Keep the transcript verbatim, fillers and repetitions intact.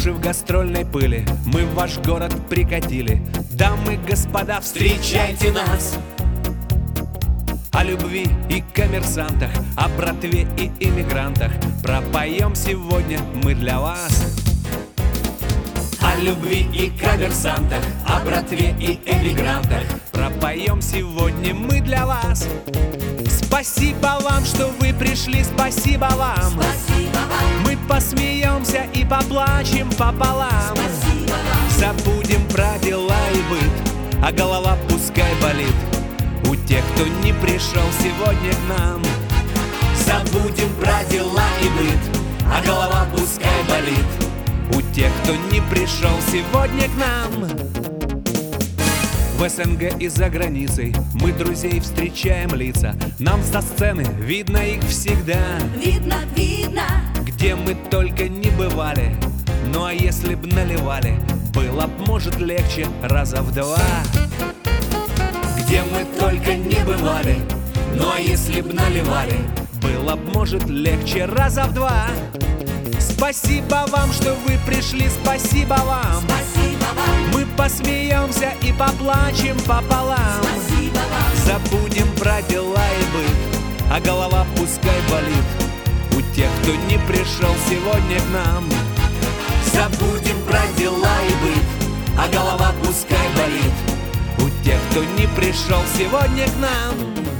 лужи в гастрольной пыли мы в ваш город прикатили. Дамы, господа, встречайте нас! О любви и коммерсантах, о братве и иммигрантах пропоем сегодня мы для вас. О любви и коммерсантах, о братве и эмигрантах пропоем сегодня мы для вас. Спасибо вам, что вы пришли, спасибо вам. Спасибо вам. Мы посмеемся и поплачем пополам. Спасибо вам. Забудем про дела и быт, а голова пускай болит у тех, кто не пришел сегодня к нам. Забудем про дела и быт, а голова пускай болит у тех, кто не пришел сегодня к нам. В СНГ и за границей мы друзей встречаем лица. Нам со сцены видно их всегда. Видно, видно. Где мы только не бывали. Ну а если б наливали, было б, может, легче раза в два. Где мы только не бывали. Ну а если б наливали, было б, может, легче раза в два. Спасибо вам, что вы пришли, спасибо вам. Спасибо вам. Мы посмеемся и поплачем пополам. Спасибо вам. Забудем про дела и быт, а голова пускай болит у тех, кто не пришел сегодня к нам. Забудем про дела и быт, а голова пускай болит у тех, кто не пришел сегодня к нам.